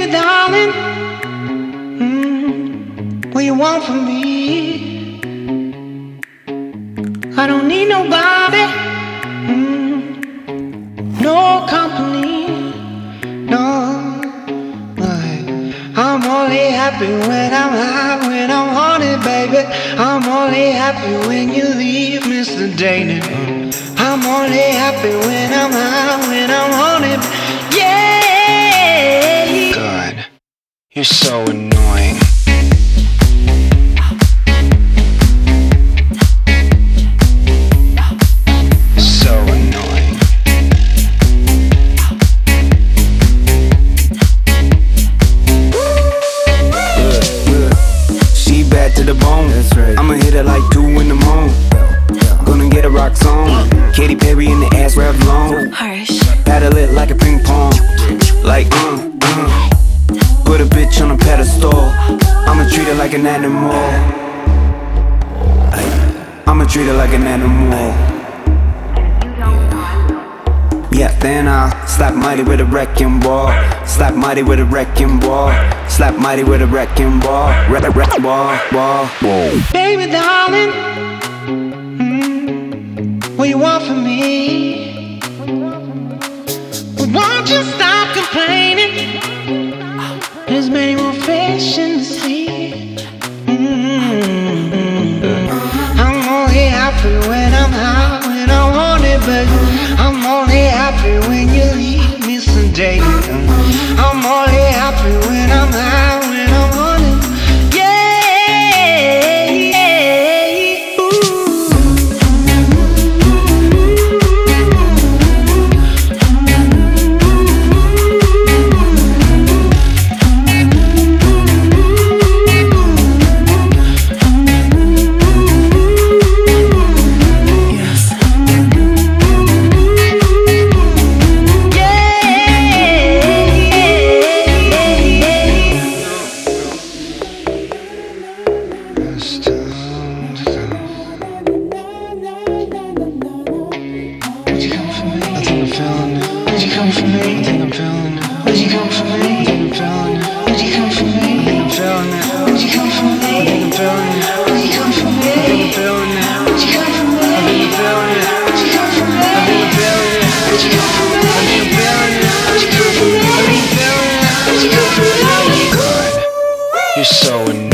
Baby, darling, what you want from me? I don't need nobody, no company, no. I'm only happy when I'm high, when I'm haunted, baby. I'm only happy when you leave, Mr. Dating. I'm only happy when I'm high, when I'm haunted. Yeah. God, you're so annoying. So annoying. She bad to the bone. That's right. I'ma hit her like 2 in the morning. Gonna get a rocks on. Katy Perry in the ass rap long. Harsh. Paddle it like a ping pong. Like put a bitch on a pedestal. I'ma treat her like an animal. I'ma treat her like an animal. Yeah, then I'll slap mighty with a wrecking ball. Slap mighty with a wrecking ball. Slap mighty with a wrecking ball. Wreck ball. Baby, darling, what you want from me? Won't you stop complaining? There's many more fish in the sea. I'm only happy when I'm high, when I want it, baby. I'm only happy when you leave me someday. I'm only happy when I'm high, when I want it. Yeah, yeah. You're so annoying.